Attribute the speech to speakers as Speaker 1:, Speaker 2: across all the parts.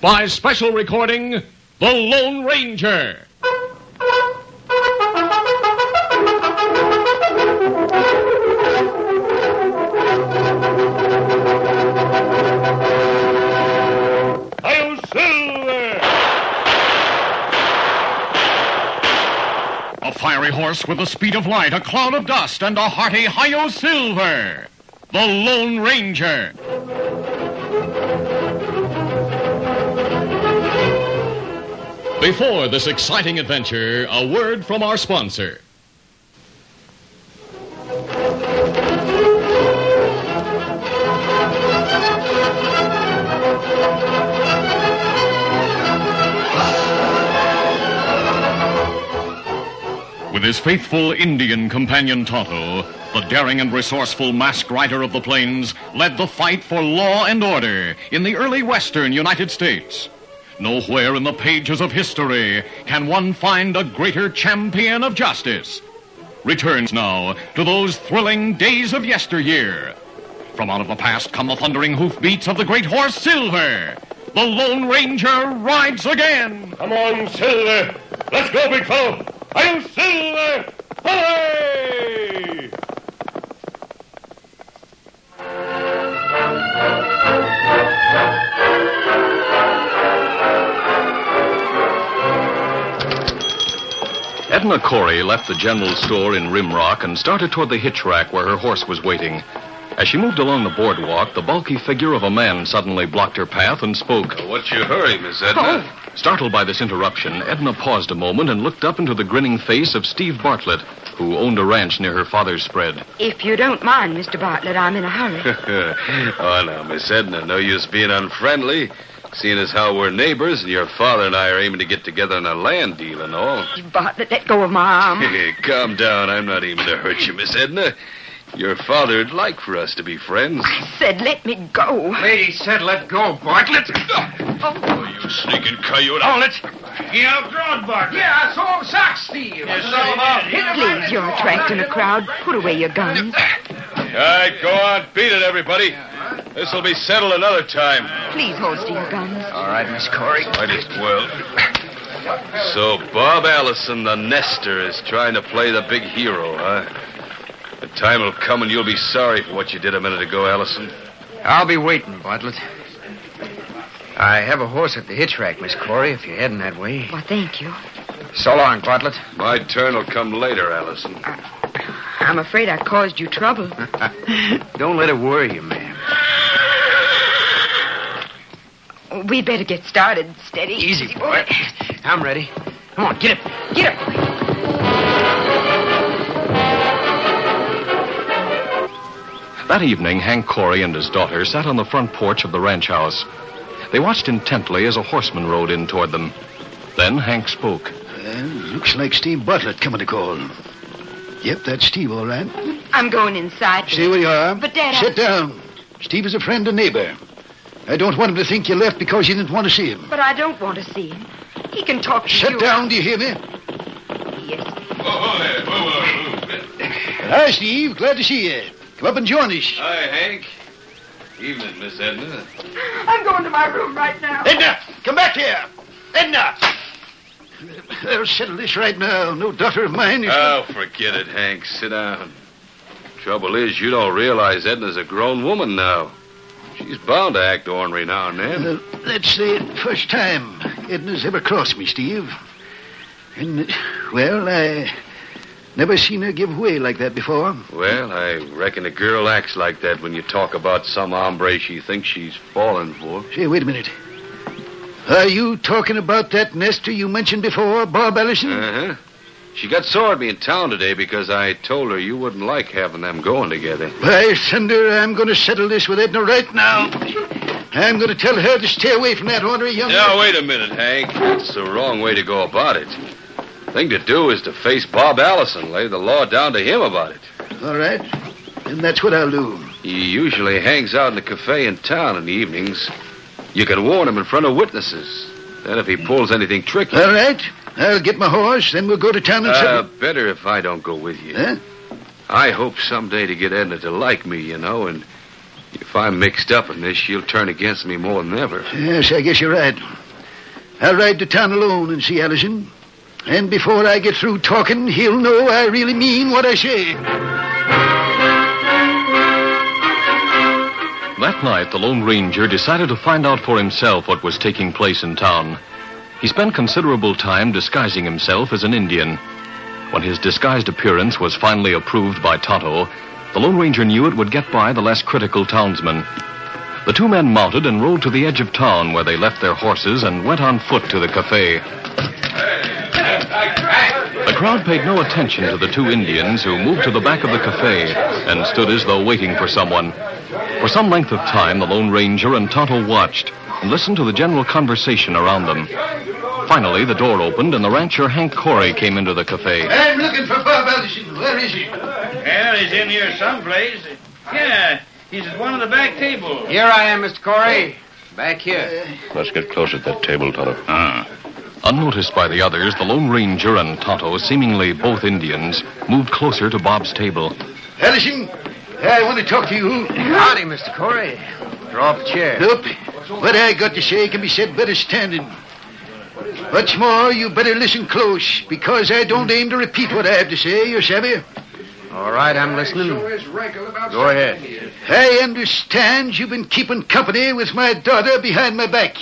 Speaker 1: by special recording, The Lone Ranger. Hi-yo, Silver! A fiery horse with the speed of light, a cloud of dust, and a hearty Hi-yo, Silver! The Lone Ranger. Before this exciting adventure, a word from our sponsor. With his faithful Indian companion Tonto, the daring and resourceful masked rider of the plains led the fight for law and order in the early western United States. Nowhere in the pages of history can one find a greater champion of justice. Returns now to those thrilling days of yesteryear. From out of the past come the thundering hoofbeats of the great horse Silver. The Lone Ranger rides again. Come on, Silver. Let's go, big fellow. I'm Silver. Hooray!
Speaker 2: Edna Corey left the general store in Rimrock and started toward the hitch rack where her horse was waiting. As she moved along the boardwalk, the bulky figure of a man suddenly blocked her path and spoke.
Speaker 3: What's your hurry, Miss Edna?
Speaker 2: Oh. Startled by this interruption, Edna paused a moment and looked up into the grinning face of Steve Bartlett, who owned a ranch near her father's spread.
Speaker 4: If you don't mind, Mr. Bartlett, I'm in a hurry.
Speaker 3: Oh, now, Miss Edna, no use being unfriendly, seeing as how we're neighbors and your father and I are aiming to get together on a land deal and all.
Speaker 4: Bartlett, let go of my arm.
Speaker 3: Calm down. I'm not aiming to hurt you, Miss Edna. Your father'd like for us to be friends.
Speaker 4: I said let me go.
Speaker 5: Lady said let go, Bartlett.
Speaker 3: Oh, you sneaking coyote.
Speaker 5: Hold it. You outgrown Bartlett. Yeah, it's all socks, Steve. It's all about him.
Speaker 4: Please, you're attracting a crowd. Put away your guns.
Speaker 3: All right, go on. Beat it, everybody. This'll be settled another time.
Speaker 4: Please holster your guns.
Speaker 5: All right, Miss Corey.
Speaker 3: Might as well. So Bob Allison, the nester, is trying to play the big hero, huh? The time will come and you'll be sorry for what you did a minute ago, Allison.
Speaker 5: I'll be waiting, Bartlett. I have a horse at the hitch rack, Miss Corey, if you're heading that way.
Speaker 4: Why, thank you.
Speaker 5: So long, Bartlett.
Speaker 3: My turn will come later, Allison.
Speaker 4: I'm afraid I caused you trouble.
Speaker 5: Don't let it worry you, ma'am.
Speaker 4: We'd better get started. Steady.
Speaker 5: Easy, boy. I'm ready. Come on, get up.
Speaker 4: Get up.
Speaker 2: That evening, Hank Corey and his daughter sat on the front porch of the ranch house. They watched intently as a horseman rode in toward them. Then Hank spoke.
Speaker 6: Looks like Steve Bartlett coming to call. Yep, that's Steve, all right.
Speaker 4: I'm going inside.
Speaker 6: Stay where you are.
Speaker 4: But, Dad,
Speaker 6: Sit down. Steve is a friend and neighbor. I don't want him to think you left because you didn't want to see him.
Speaker 4: But I don't want to see him. He can talk to you.
Speaker 6: Sit down, do you hear me?
Speaker 4: Yes.
Speaker 6: Hi, Steve. Glad to see you. Come up and join us.
Speaker 3: Hi, Hank. Evening, Miss Edna.
Speaker 4: I'm going to my room right now.
Speaker 6: Edna, come back here. Edna! I'll settle this right now. No daughter of mine is...
Speaker 3: Oh, forget it, Hank. Sit down. Trouble is, you don't realize Edna's a grown woman now. She's bound to act ornery now and then.
Speaker 6: That's the first time Edna's ever crossed me, Steve. And, well, I never seen her give way like that before.
Speaker 3: Well, I reckon a girl acts like that when you talk about some hombre she thinks she's falling for.
Speaker 6: Say, wait a minute. Are you talking about that nester you mentioned before, Bob Allison?
Speaker 3: Uh-huh. She got sore at me in town today because I told her you wouldn't like having them going together.
Speaker 6: By thunder, I'm going to settle this with Edna right now. I'm going to tell her to stay away from that ornery young...
Speaker 3: Now, wait a minute, Hank. That's the wrong way to go about it. Thing to do is to face Bob Allison, lay the law down to him about it.
Speaker 6: All right. And that's what I'll do.
Speaker 3: He usually hangs out in the cafe in town in the evenings. You can warn him in front of witnesses. Then if he pulls anything tricky...
Speaker 6: All right. I'll get my horse, then we'll go to town and settle...
Speaker 3: Better if I don't go with you.
Speaker 6: Huh?
Speaker 3: I hope someday to get Edna to like me, you know, and if If I'm mixed up in this, she'll turn against me more than ever.
Speaker 6: Yes, I guess you're right. I'll ride to town alone and see Allison. And before I get through talking, he'll know I really mean what I say.
Speaker 2: That night, the Lone Ranger decided to find out for himself what was taking place in town. He spent considerable time disguising himself as an Indian. When his disguised appearance was finally approved by Tonto, the Lone Ranger knew it would get by the less critical townsmen. The two men mounted and rode to the edge of town, where they left their horses and went on foot to the cafe. The crowd paid no attention to the two Indians, who moved to the back of the cafe and stood as though waiting for someone. For some length of time, the Lone Ranger and Tonto watched and listened to the general conversation around them. Finally, the door opened and the rancher Hank Corey came into the cafe.
Speaker 6: I'm looking for Bob Allison. Where is he?
Speaker 7: Well, he's in here someplace. Yeah, he's at one of the back tables.
Speaker 5: Here I am, Mr. Corey. Back here.
Speaker 8: Let's get closer to that table, Tonto.
Speaker 2: Unnoticed by the others, the Lone Ranger and Tonto, seemingly both Indians, moved closer to Bob's table.
Speaker 6: Allison, I want to talk to you.
Speaker 5: Howdy, Mr. Corey. Draw up a chair.
Speaker 6: Nope. What I got to say can be said better standing. What's more, you better listen close, because I don't aim to repeat what I have to say, you savvy?
Speaker 5: All right, I'm listening. Go ahead.
Speaker 6: I understand you've been keeping company with my daughter behind my back.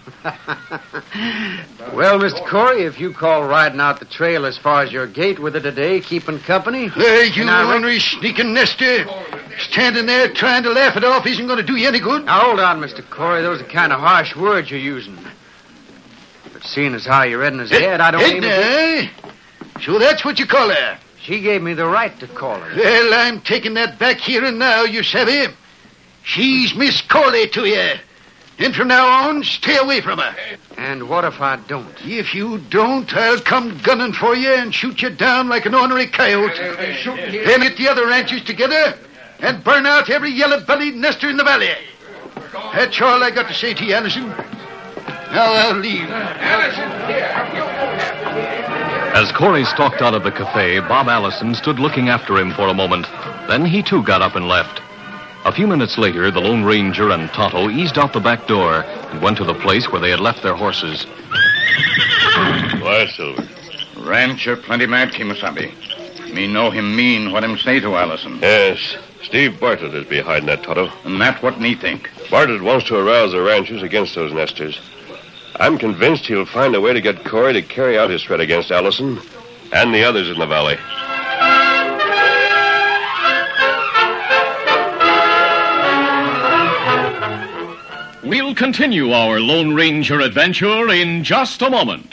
Speaker 5: Well, Mr. Corey, if you call riding out the trail as far as your gate with her today keeping company...
Speaker 6: You ornery sneaking nester. Standing there trying to laugh it off isn't going to do you any good.
Speaker 5: Now, hold on, Mr. Corey. Those are kind of harsh words you're using. But seeing as how you're reading his head, I don't aim
Speaker 6: to... So that's what you call her.
Speaker 5: She gave me the right to call her.
Speaker 6: Well, I'm taking that back here and now, you savvy. She's Miss Corley to you. And from now on, stay away from her.
Speaker 5: And what if I don't?
Speaker 6: If you don't, I'll come gunning for you and shoot you down like an ornery coyote. Then get the other ranchers together and burn out every yellow-bellied nester in the valley. That's all I got to say to you, Allison. Now I'll leave.
Speaker 2: As Corey stalked out of the cafe, Bob Allison stood looking after him for a moment. Then he too got up and left. A few minutes later, the Lone Ranger and Tonto eased out the back door and went to the place where they had left their horses.
Speaker 8: Why, Silver?
Speaker 7: Rancher plenty mad, Kimasabi. Me know him mean what him say to Allison.
Speaker 8: Yes, Steve Bartlett is behind that, Tonto.
Speaker 7: And that what me think.
Speaker 8: Bartlett wants to arouse the ranchers against those nesters. I'm convinced he'll find a way to get Corey to carry out his threat against Allison and the others in the valley.
Speaker 1: We'll continue our Lone Ranger adventure in just a moment.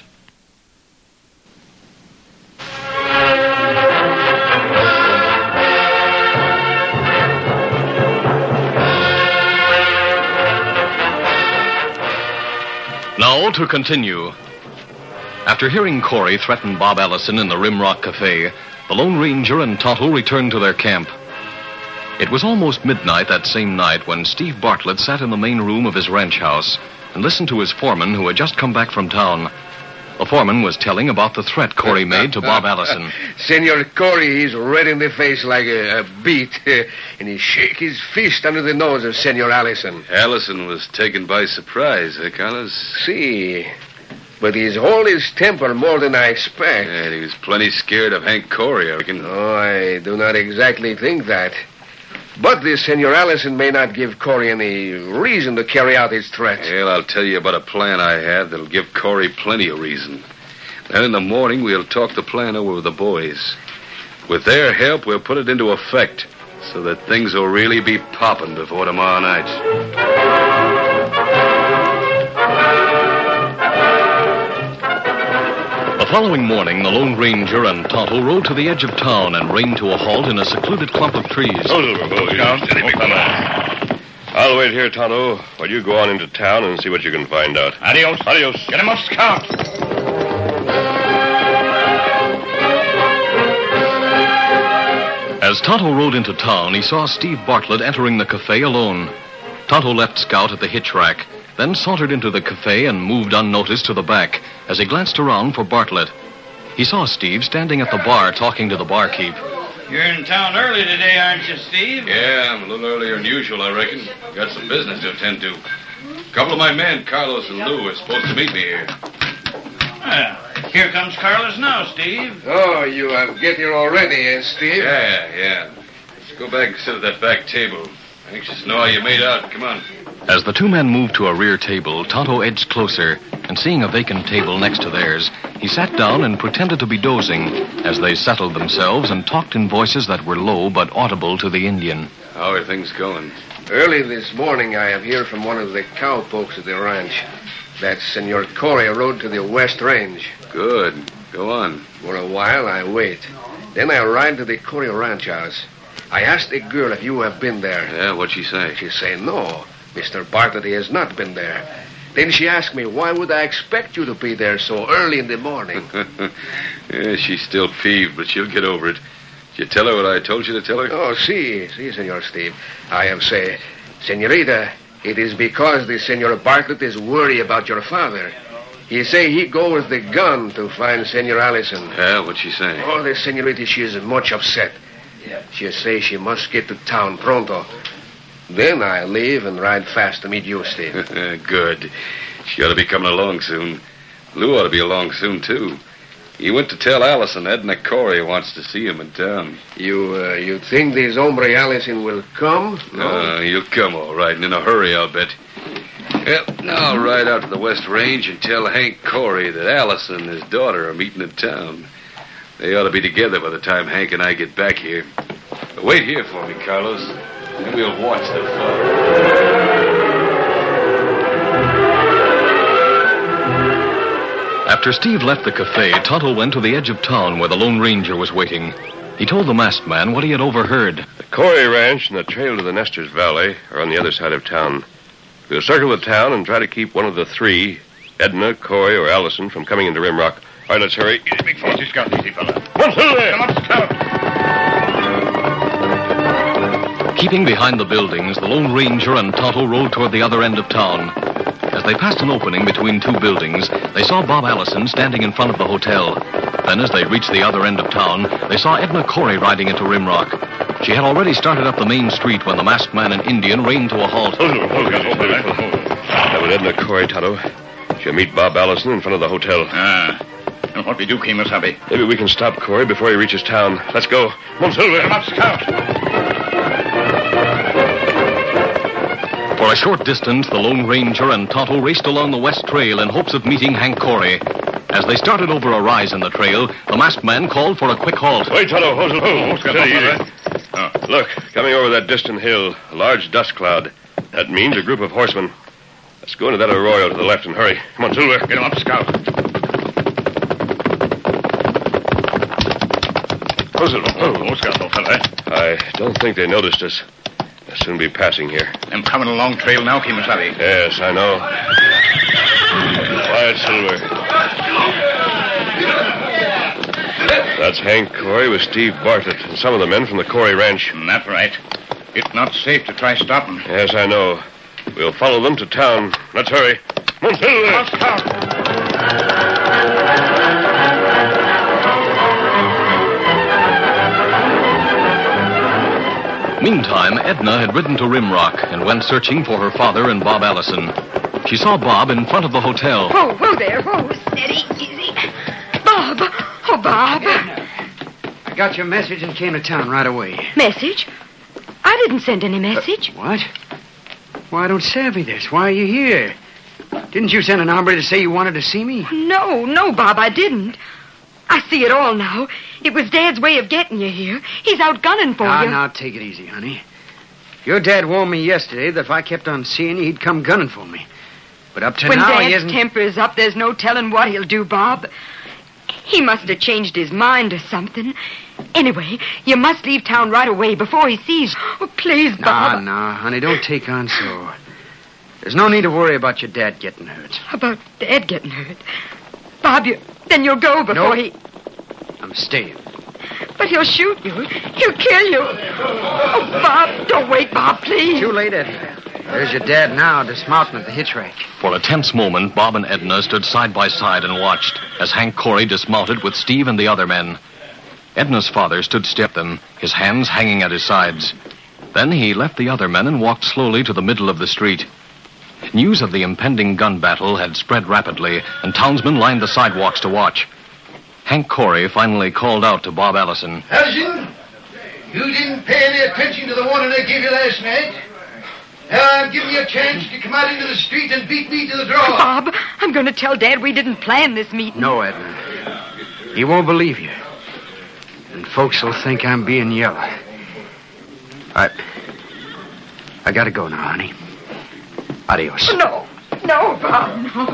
Speaker 2: Now to continue. After hearing Corey threaten Bob Allison in the Rimrock Cafe, the Lone Ranger and Tonto returned to their camp. It was almost midnight that same night when Steve Bartlett sat in the main room of his ranch house and listened to his foreman, who had just come back from town. The foreman was telling about the threat Corey made to Bob Allison.
Speaker 9: Senor Corey, he's red in the face like a beet, and he shake his fist under the nose of Senor Allison.
Speaker 3: Allison was taken by surprise, Carlos?
Speaker 9: See, but he's hold his temper more than I expect.
Speaker 3: And he was plenty scared of Hank Corey, I reckon.
Speaker 9: Oh, I do not exactly think that. But this Senor Allison may not give Corey any reason to carry out his threat.
Speaker 3: Well, I'll tell you about a plan I have that'll give Corey plenty of reason. Then in the morning, we'll talk the plan over with the boys. With their help, we'll put it into effect so that things will really be popping before tomorrow night.
Speaker 2: The following morning, the Lone Ranger and Tonto rode to the edge of town and reined to a halt in a secluded clump of trees.
Speaker 8: I'll wait here, Tonto, while you go on into town and see what you can find out.
Speaker 7: Adios.
Speaker 8: Adios.
Speaker 7: Get him up, Scout.
Speaker 2: As Tonto rode into town, he saw Steve Bartlett entering the cafe alone. Tonto left Scout at the hitch rack, then sauntered into the cafe and moved unnoticed to the back as he glanced around for Bartlett. He saw Steve standing at the bar talking to the barkeep.
Speaker 10: You're in town early today, aren't you, Steve?
Speaker 3: Yeah, I'm a little earlier than usual, I reckon. Got some business to attend to. A couple of my men, Carlos and Lou, are supposed to meet me here.
Speaker 10: Well, here comes Carlos now, Steve.
Speaker 9: Oh, you have get here already, eh, Steve?
Speaker 3: Yeah. Let's go back and sit at that back table. Anxious to know how you made out. Come on.
Speaker 2: As the two men moved to a rear table, Tonto edged closer, and seeing a vacant table next to theirs, he sat down and pretended to be dozing as they settled themselves and talked in voices that were low but audible to the Indian.
Speaker 3: How are things going?
Speaker 9: Early this morning, I have heard from one of the cowpokes at the ranch that Senor Corey rode to the West Range.
Speaker 3: Good. Go on.
Speaker 9: For a while, I wait. Then I ride to the Corey ranch house. I asked the girl if you have been there.
Speaker 3: Yeah, what'd she say?
Speaker 9: She say no. Mr. Bartlett has not been there. Then she asked me, why would I expect you to be there so early in the morning?
Speaker 3: Yeah, she's still peeved, but she'll get over it. Did you tell her what I told you to tell her?
Speaker 9: Oh, si, Senor Steve. I have said, Senorita, it is because the Senor Bartlett is worried about your father. He say he go with the gun to find Senor Allison.
Speaker 3: Yeah, what'd she say?
Speaker 9: Oh, the Senorita, she is much upset. She say she must get to town pronto. Then I leave and ride fast to meet you, Steve.
Speaker 3: Good. She ought to be coming along soon. Lou ought to be along soon, too. He went to tell Allison Edna Corey wants to see him in town.
Speaker 9: You think this hombre Allison will come? No?
Speaker 3: He'll come all right, and in a hurry, I'll bet. Yep, now I'll ride out to the West Range and tell Hank Corey that Allison and his daughter are meeting in town. They ought to be together by the time Hank and I get back here. But wait here for me, Carlos, and we'll watch the fun.
Speaker 2: After Steve left the cafe, Tonto went to the edge of town where the Lone Ranger was waiting. He told the masked man what he had overheard.
Speaker 8: The Corey Ranch and the trail to the Nestor's Valley are on the other side of town. We'll circle the town and try to keep one of the three, Edna, Corey, or Allison, from coming into Rimrock. All right, let's hurry.
Speaker 7: Easy, big fellow. Scout, easy, fella.
Speaker 8: Come on, Silver!
Speaker 7: Come on, Scout.
Speaker 2: Keeping behind the buildings, the Lone Ranger and Tonto rode toward the other end of town. As they passed an opening between two buildings, they saw Bob Allison standing in front of the hotel. Then, as they reached the other end of town, they saw Edna Corey riding into Rimrock. She had already started up the main street when the masked man and Indian reined to a halt.
Speaker 8: That was Edna Corey, Tonto. She'll meet Bob Allison in front of the hotel.
Speaker 7: And what we do, Kemosabe?
Speaker 8: Maybe we can stop Corey before he reaches town. Let's go. Come on, Silver.
Speaker 7: Come on, Scout.
Speaker 2: For a short distance, the Lone Ranger and Tonto raced along the west trail in hopes of meeting Hank Corey. As they started over a rise in the trail, the masked man called for a quick halt.
Speaker 8: Wait, Tonto. Look, coming over that distant hill, a large dust cloud. That means a group of horsemen. Let's go into that arroyo to the left and hurry. Come on, Silver.
Speaker 7: Get him up, Scout.
Speaker 8: Scout, old fella. I don't think they noticed us. They'll soon be passing here.
Speaker 7: I'm coming along trail now, Kemosabe.
Speaker 8: Yes, I know. Quiet, Silver. That's Hank Corey with Steve Bartlett and some of the men from the Corey Ranch.
Speaker 7: That's right. It's not safe to try stopping.
Speaker 8: Yes, I know. We'll follow them to town. Let's hurry. Come on, Silver.
Speaker 7: Come on, Scout.
Speaker 2: Meantime, Edna had ridden to Rimrock and went searching for her father and Bob Allison. She saw Bob in front of the hotel.
Speaker 4: Whoa there. Whoa, steady, easy. Bob. Oh, Bob.
Speaker 5: I got your message and came to town right away.
Speaker 4: Message? I didn't send any message.
Speaker 5: What? Why, I don't savvy this. Why are you here? Didn't you send an hombre to say you wanted to see me?
Speaker 4: No, Bob, I didn't. I see it all now. It was Dad's way of getting you here. He's out gunning for you.
Speaker 5: Now, take it easy, honey. Your dad warned me yesterday that if I kept on seeing you, he'd come gunning for me. But up to
Speaker 4: when
Speaker 5: now,
Speaker 4: Dad's
Speaker 5: he hasn't...
Speaker 4: temper is up, there's no telling what he'll do, Bob. He must have changed his mind or something. Anyway, you must leave town right away before he sees. Oh, please, Bob.
Speaker 5: No, honey, don't take on so. There's no need to worry about your dad getting hurt.
Speaker 4: About Dad getting hurt? Bob, then you'll go before he...
Speaker 5: I'm staying.
Speaker 4: But he'll shoot you. He'll kill you. Oh, Bob, don't wait, Bob, please.
Speaker 5: Too late, Edna. There's your dad now, dismounting at the hitch rack.
Speaker 2: For a tense moment, Bob and Edna stood side by side and watched as Hank Corey dismounted with Steve and the other men. Edna's father stood still at them, his hands hanging at his sides. Then he left the other men and walked slowly to the middle of the street. News of the impending gun battle had spread rapidly, and townsmen lined the sidewalks to watch. Hank Corey finally called out to Bob Allison.
Speaker 6: Allison, you didn't pay any attention to the warning I gave you last night. Now I'm giving you a chance to come out into the street and beat me to the draw.
Speaker 4: Bob, I'm going to tell Dad we didn't plan this meeting.
Speaker 5: No, Edna. He won't believe you. And folks will think I'm being yellow. I gotta go now, honey. Adios.
Speaker 4: No, Bob, no.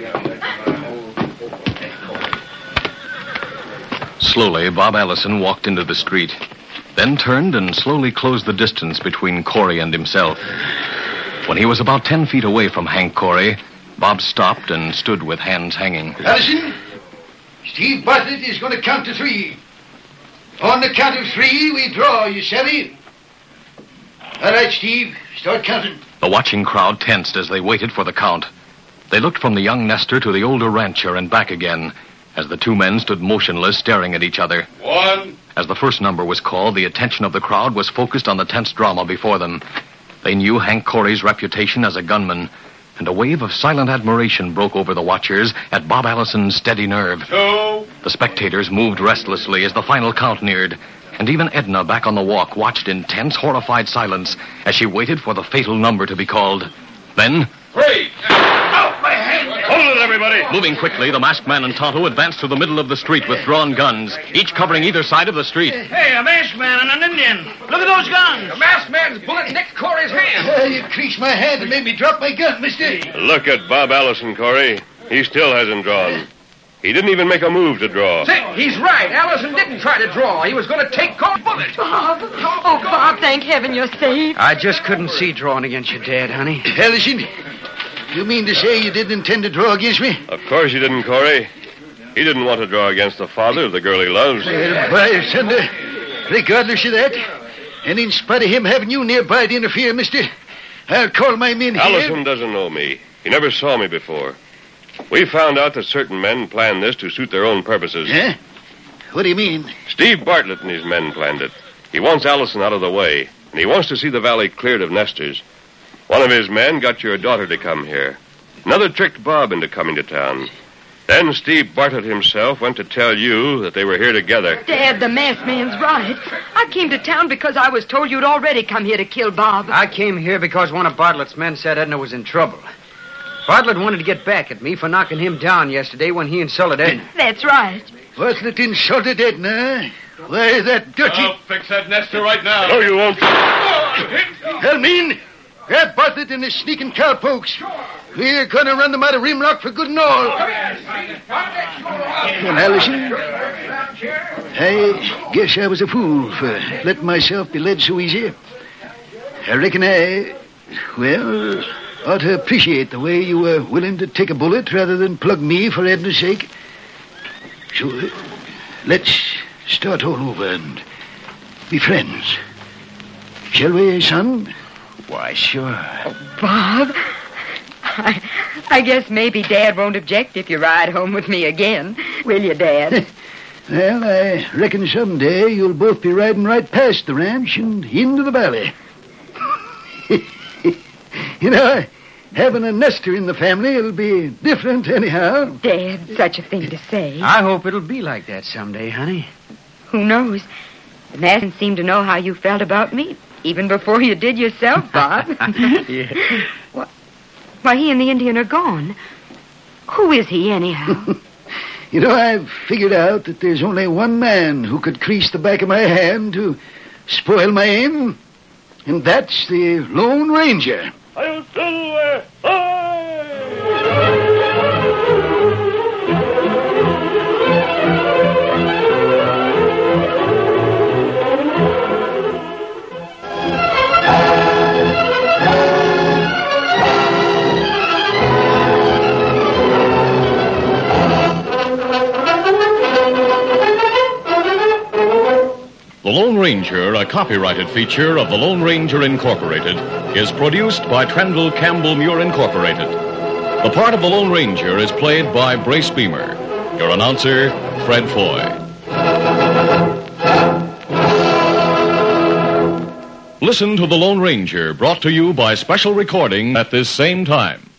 Speaker 2: Slowly, Bob Allison walked into the street, then turned and slowly closed the distance between Corey and himself. When he was about 10 feet away from Hank Corey, Bob stopped and stood with hands hanging.
Speaker 6: Allison, Steve Bartlett is going to count to 3. On the count of 3, we draw, you savvy? All right, Steve, start counting.
Speaker 2: The watching crowd tensed as they waited for the count. They looked from the young nester to the older rancher and back again, as the two men stood motionless, staring at each other.
Speaker 3: 1.
Speaker 2: As the first number was called, the attention of the crowd was focused on the tense drama before them. They knew Hank Corey's reputation as a gunman, and a wave of silent admiration broke over the watchers at Bob Allison's steady nerve.
Speaker 3: 2.
Speaker 2: The spectators moved restlessly as the final count neared, and even Edna, back on the walk, watched in tense, horrified silence as she waited for the fatal number to be called. Then...
Speaker 3: 3. Out my hand! Hold it, everybody!
Speaker 2: Moving quickly, the masked man and Tonto advanced to the middle of the street with drawn guns, each covering either side of the street.
Speaker 10: Hey, a masked man and an Indian. Look at those guns.
Speaker 9: The masked man's bullet nicked Corey's hand.
Speaker 6: You creased my hand and made me drop my gun, mister.
Speaker 8: Look at Bob Allison, Corey. He still hasn't drawn. He didn't even make a move to draw.
Speaker 9: Say, he's right. Allison didn't try to draw. He was going to take Corey's bullet.
Speaker 4: Bob. Oh, Bob, thank heaven you're safe.
Speaker 5: I just couldn't see drawing against your dad, honey.
Speaker 6: Allison, you mean to say you didn't intend to draw against me?
Speaker 8: Of course you didn't, Corey. He didn't want to draw against the father of the girl he loves.
Speaker 6: By thunder, regardless of that, and in spite of him having you nearby to interfere, mister, I'll call my men here.
Speaker 8: Allison doesn't know me. He never saw me before. We found out that certain men planned this to suit their own purposes.
Speaker 6: Huh? What do you mean?
Speaker 8: Steve Bartlett and his men planned it. He wants Allison out of the way, and he wants to see the valley cleared of nesters. One of his men got your daughter to come here. Another tricked Bob into coming to town. Then Steve Bartlett himself went to tell you that they were here together.
Speaker 4: Dad, the masked man's right. I came to town because I was told you'd already come here to kill Bob.
Speaker 5: I came here because one of Bartlett's men said Edna was in trouble. Bartlett wanted to get back at me for knocking him down yesterday when he insulted Edna.
Speaker 4: That's right.
Speaker 6: Bartlett insulted Edna. Why, that dirty...
Speaker 3: I'll fix that nester right now.
Speaker 8: No, you won't.
Speaker 6: Helmine, grab Bartlett and his sneaking cowpokes. We're going to run them out of Rimrock for good and all. Allison, I guess I was a fool for letting myself be led so easy. I reckon ought to appreciate the way you were willing to take a bullet rather than plug me for Edna's sake. So, let's start all over and be friends. Shall we, son?
Speaker 5: Why, sure.
Speaker 4: Bob, I guess maybe Dad won't object if you ride home with me again. Will you, Dad?
Speaker 6: Well, I reckon someday you'll both be riding right past the ranch and into the valley. You know, having a nester in the family will be different anyhow.
Speaker 4: Dad, such a thing to say.
Speaker 5: I hope it'll be like that someday, honey.
Speaker 4: Who knows? The man seemed to know how you felt about me, even before you did yourself, Bob.
Speaker 5: Yeah.
Speaker 4: Why, he and the Indian are gone. Who is he, anyhow?
Speaker 6: You know, I've figured out that there's only one man who could crease the back of my hand to spoil my aim, and that's the Lone Ranger.
Speaker 1: The Lone Ranger, a copyrighted feature of the Lone Ranger Incorporated, is produced by Trendle Campbell Muir Incorporated. The part of the Lone Ranger is played by Brace Beamer. Your announcer, Fred Foy. Listen to The Lone Ranger, brought to you by special recording at this same time.